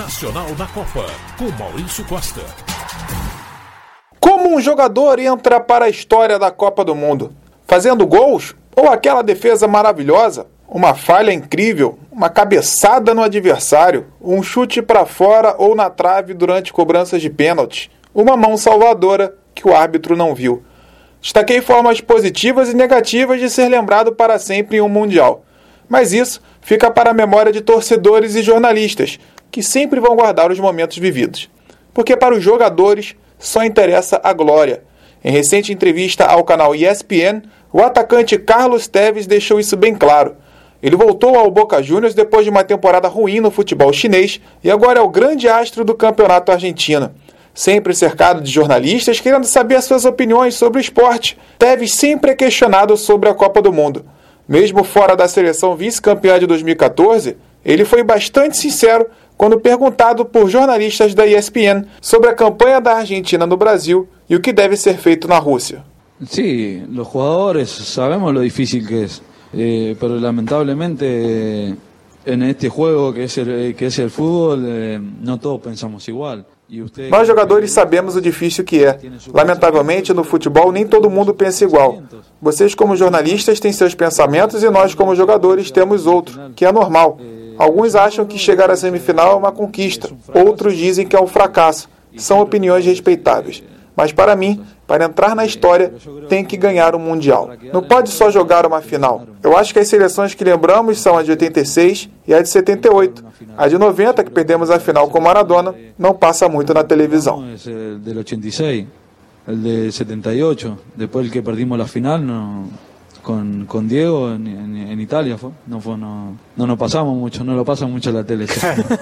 Nacional na Copa, com Maurício Costa. Como um jogador entra para a história da Copa do Mundo? Fazendo gols? Ou aquela defesa maravilhosa? Uma falha incrível? Uma cabeçada no adversário? Um chute para fora ou na trave durante cobranças de pênalti? Uma mão salvadora que o árbitro não viu? Destaquei formas positivas e negativas de ser lembrado para sempre em um Mundial. Mas isso fica para a memória de torcedores e jornalistas, que sempre vão guardar os momentos vividos. Porque para os jogadores só interessa a glória. Em recente entrevista ao canal ESPN, o atacante Carlos Tevez deixou isso bem claro. Ele voltou ao Boca Juniors depois de uma temporada ruim no futebol chinês e agora é o grande astro do campeonato argentino. Sempre cercado de jornalistas querendo saber suas opiniões sobre o esporte, Tevez sempre é questionado sobre a Copa do Mundo. Mesmo fora da seleção vice-campeã de 2014, ele foi bastante sincero quando perguntado por jornalistas da ESPN sobre a campanha da Argentina no Brasil e o que deve ser feito na Rússia. Sí, los jugadores sabemos lo difícil que es, pero lamentablemente en este juego que es el fútbol, no todos pensamos igual. Nós jogadores sabemos o difícil que é. Lamentavelmente, no futebol, nem todo mundo pensa igual. Vocês, como jornalistas, têm seus pensamentos e nós, como jogadores, temos outro, que é normal. Alguns acham que chegar à semifinal é uma conquista, outros dizem que é um fracasso. São opiniões respeitáveis. Mas para mim, para entrar na história, tem que ganhar um Mundial. Não pode só jogar uma final. Eu acho que as seleções que lembramos são a de 86 e a de 78. A de 90, que perdemos a final com Maradona, não passa muito na televisão. El de 78, depois el que perdimos la final con Diego en Italia, no nos pasamos mucho, no lo pasa mucho la tele.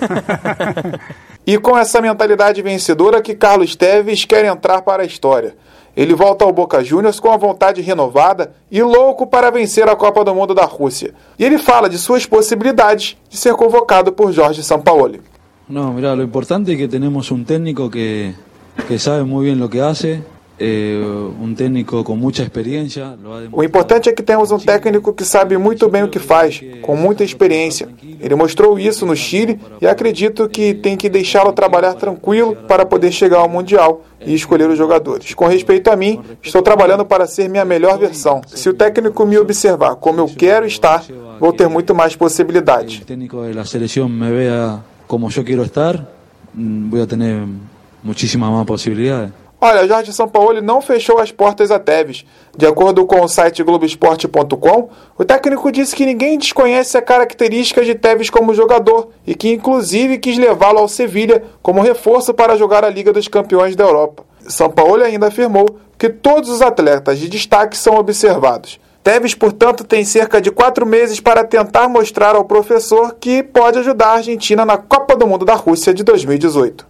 E com essa mentalidade vencedora que Carlos Tevez quer entrar para a história. Ele volta ao Boca Juniors com a vontade renovada e louco para vencer a Copa do Mundo da Rússia. E ele fala de suas possibilidades de ser convocado por Jorge Sampaoli. No, mira, lo importante es que tenemos un técnico que sabe muy bien lo que hace. Um técnico com muita experiência. O importante é que temos um técnico que sabe muito bem o que faz, com muita experiência. Ele mostrou isso no Chile e acredito que tem que deixá-lo trabalhar tranquilo para poder chegar ao Mundial e escolher os jogadores. Com respeito a mim, estou trabalhando para ser minha melhor versão. Se o técnico me observar como eu quero estar, vou ter muito mais possibilidades. Se o técnico da seleção me vea como eu quero estar, vou ter muitíssimas mais possibilidades. Olha, Jorge Sampaoli não fechou as portas a Tevez. De acordo com o site Globoesporte.com, o técnico disse que ninguém desconhece a característica de Tevez como jogador e que inclusive quis levá-lo ao Sevilha como reforço para jogar a Liga dos Campeões da Europa. Sampaoli ainda afirmou que todos os atletas de destaque são observados. Tevez, portanto, tem cerca de 4 meses para tentar mostrar ao professor que pode ajudar a Argentina na Copa do Mundo da Rússia de 2018.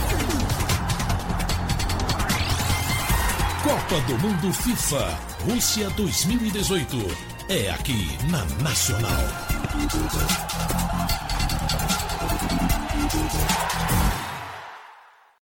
Copa do Mundo FIFA, Rússia 2018. É aqui na Nacional.